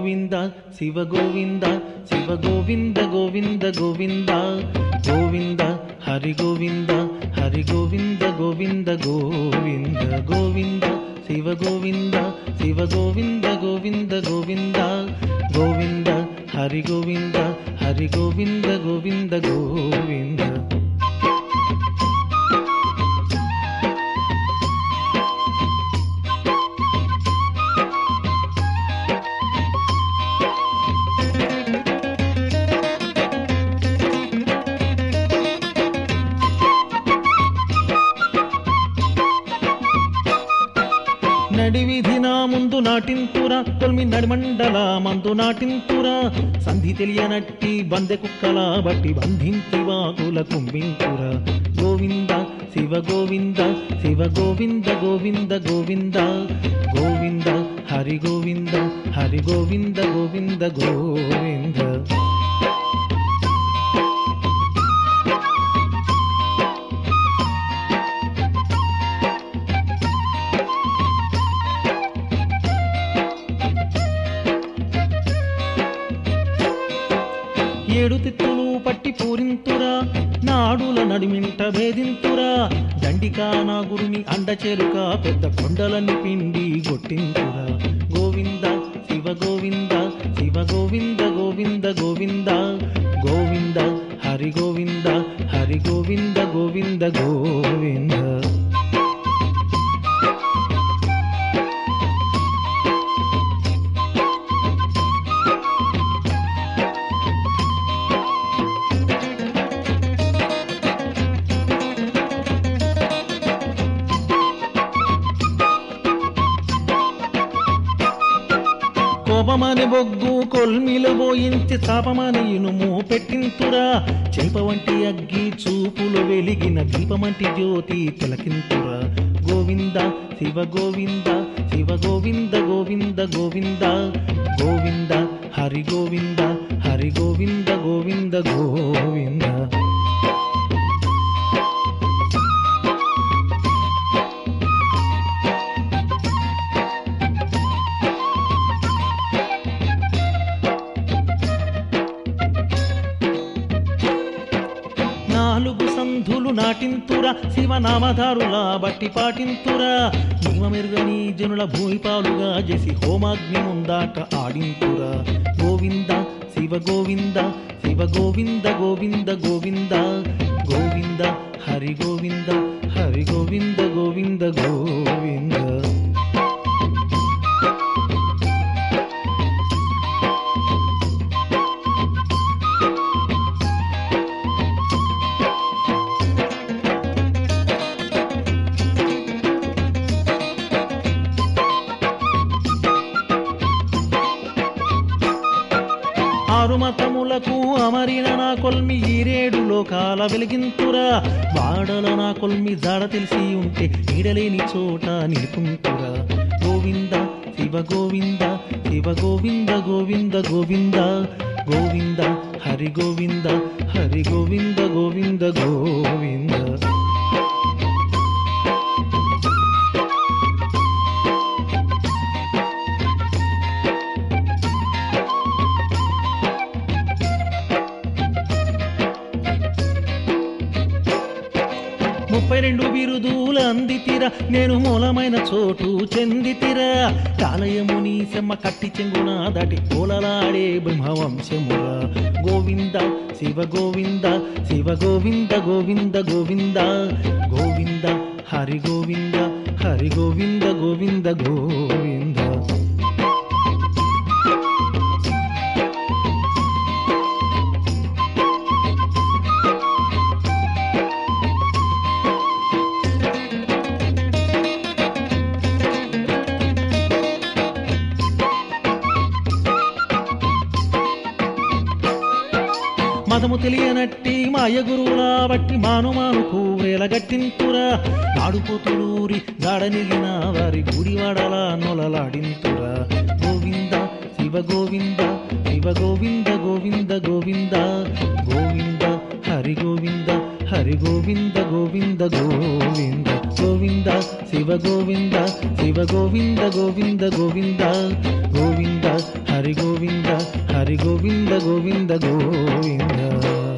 గోవింద శివ గోవింద శివ గోవింద గోవింద గోవింద గోవింద హరి గోవింద హరి గోవింద గోవింద గోవింద గోవింద శివ గోవింద శివ గోవింద గోవింద గోవింద గోవింద హరి గోవింద హరి గోవింద గోవింద గోవింద. నడివిధి నా ముందు నాటింతురా తొల్మి నడిమండల మందు నాటింతురా సంధి తెలియనట్టి బందె కుక్కల బట్టి బంధించి వాకుల కుంభింతురా. గోవింద శివ గోవింద శివ గోవింద గోవింద గోవింద గోవింద హరి గోవింద హరి గోవింద గోవింద గోవింద. ఏడు తిత్తులు పట్టి పూరింతురా నాడుల నడిమింట భేదింతురా దండికా నా గురుని అండచేరుక పెద్ద కొండలని పిండి గొట్టింతురా. గోవింద శివ గోవింద శివ గోవింద గోవింద గోవింద గోవింద హరి గోవింద హరి గోవింద గోవింద గోవింద. కోపమని బొగ్గు కొల్మిలు పోయించి చాపమని ఇనుము పెట్టింతురా చేప వంటి అగ్గి చూపులు వెలిగిన దీపమంటి జ్యోతి తిలకింతురా. గోవింద శివ గోవింద శివ గోవింద గోవింద గోవింద గోవింద హరి గోవింద హరి గోవింద గోవింద గోవింద. నాలుగు సంధులు నాటింతురా శివనామధారుల బట్టి పాటింతురా నియమమెరుగని జనుల భూమిపాలుగా చేసి హోమాగ్ని ముందాట ఆడింతురా. గోవింద శివ గోవింద శివ గోవింద గోవింద గోవింద గోవింద హరి గోవింద హరి గోవింద గోవింద గోవింద. ఆరు మతములకు అమరిన నా కొల్మి ఈరేడు లోకాల వెలిగింతురా వాడల నా కొల్మి జాడ తెలిసి ఉంటే నీడలేని చోట నిలుపుంతురా. గోవింద శివ గోవింద శివ గోవింద గోవింద గోవింద గోవింద హరి గోవింద హరి గోవింద గోవింద గోవింద. ముప్పై రెండు బిరుదుల అందితిరా నేను మూలమైన చోటు చెందితిరా కాలయముని సెమ్మ కట్టి చెంగున దాటి కోలలాడే బ్రహ్మవంశమురా. గోవింద శివ గోవింద శివ గోవింద గోవింద గోవింద గోవింద హరి గోవింద హరి గోవింద గోవింద గోవింద. మదము తెలియనట్టి మాయ గురువుల బట్టి మానుమానుకు వేలగట్టింతురా నాడుపోతులూరి గాడనిగిన వారి గుడివాడల నొలలాడింతురా. గోవింద శివ గోవింద శివ గోవింద గోవింద గోవింద గోవింద హరి గోవింద హరి గోవింద గోవింద గోవింద గోవింద శివ గోవింద శివ గోవింద గోవింద గోవింద గోవింద హరి గోవింద హరి గోవింద గోవింద గోవింద